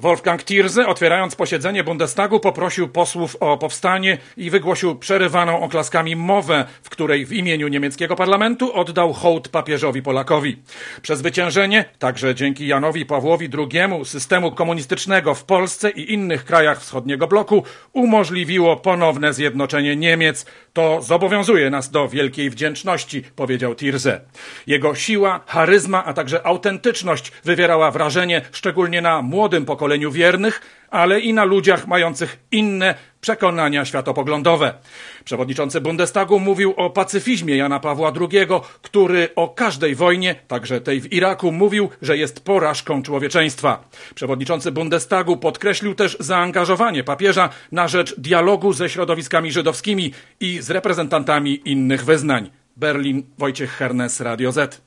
Wolfgang Thierse, otwierając posiedzenie Bundestagu, poprosił posłów o powstanie i wygłosił przerywaną oklaskami mowę, w której w imieniu niemieckiego parlamentu oddał hołd papieżowi Polakowi. Przezwyciężenie, także dzięki Janowi Pawłowi II, systemu komunistycznego w Polsce i innych krajach wschodniego bloku umożliwiło ponowne zjednoczenie Niemiec. To zobowiązuje nas do wielkiej wdzięczności, powiedział Thierse. Jego siła, charyzma, a także autentyczność wywierała wrażenie szczególnie na młodym pokoleniu wiernych, ale i na ludziach mających inne przekonania światopoglądowe. Przewodniczący Bundestagu mówił o pacyfizmie Jana Pawła II, który o każdej wojnie, także tej w Iraku, mówił, że jest porażką człowieczeństwa. Przewodniczący Bundestagu podkreślił też zaangażowanie papieża na rzecz dialogu ze środowiskami żydowskimi i z reprezentantami innych wyznań. Berlin, Wojciech Hernes, Radio Z.